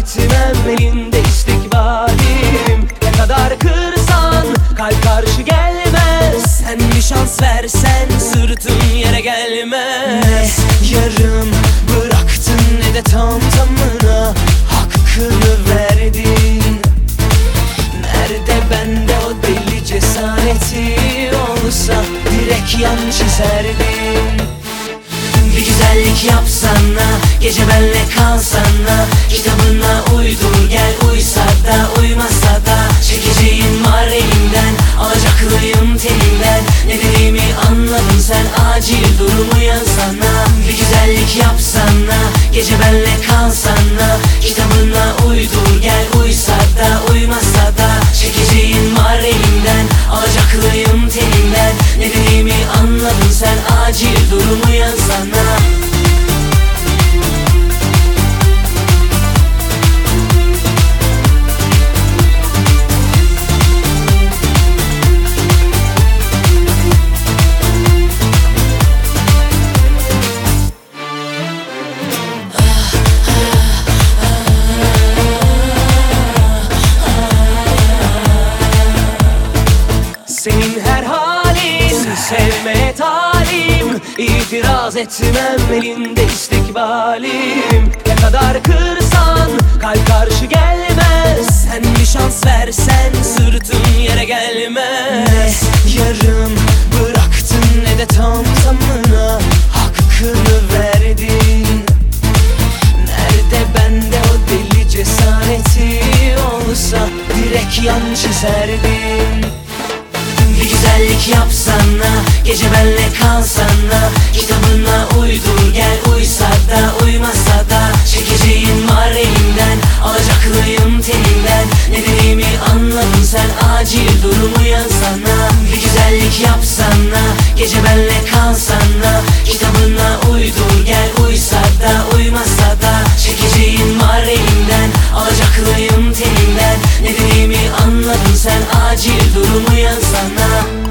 etmem, elinde istikbalim. Ne kadar kırsan kalp karşı gelmez. Sen bir şans versen sırtın yere gelmez. Ne yarım bıraktın ne de tam tamına hakkını verdin. Nerede bende o deli cesareti olsa direkt yan çizerdin. Bir güzellik yapsana, gece benle kalsana, kitabına uydur gel, uysa da uymasa da çekeceğin var elimden, alacaklıyım telinden. Ne dediğimi anladın sen, acil durum uyansana. Bir güzellik yapsana, gece benle kalsana, kitabına uydur gel, uysa da uymasa da çekeceğin var elimden, alacaklıyım telinden. Ne dediğimi anladın sen, acil durum uyansana. Senin her halin sevmeye talim. İtiraz etmem, elinde istikbalim. Ne kadar kırsan kalp karşı gelmez. Sen bir şans versen sırtın yere gelmez. Yarım bıraktın ne de tam tamına hakkını verdin. Nerede bende o deli cesareti olsa direkt yan çizerdin. Bir güzellik yapsana, gece benle kalsana, kitabına uydur gel, uysa da uymasa da çekeceğin var elimden, alacaklıyım telinden. Ne dediğimi anladın sen, acil durum uyansana. Bir güzellik yapsana, gece benle kalsana, kitabına uydur gel, uysa da uymasa da çekeceğin var elimden, alacaklıyım telinden. Ne dediğimi anladın sen, acil durum uyansana.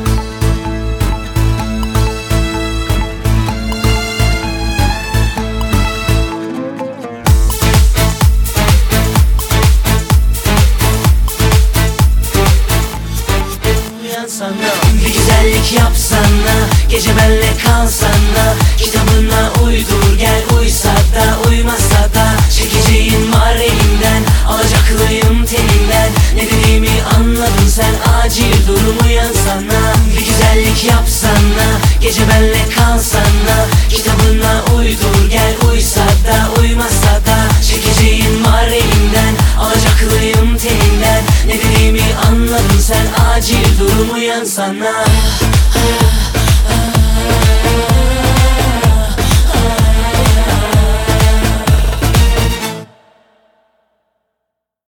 Bir güzellik yapsana, gece benle kalsana, kitabına uydur gel, uysa da uymasa da çekeceğin var elimden, alacaklıyım telinden. Ne dediğimi anladın sen, acil durum uyansana. Bir güzellik yapsana, gece benle kalsana, kitabına uydur gel, uysa da uymasa da çekeceğin var elimden, alacaklıyım telinden. Ne dediğimi anladın sen, acil durum uyansana.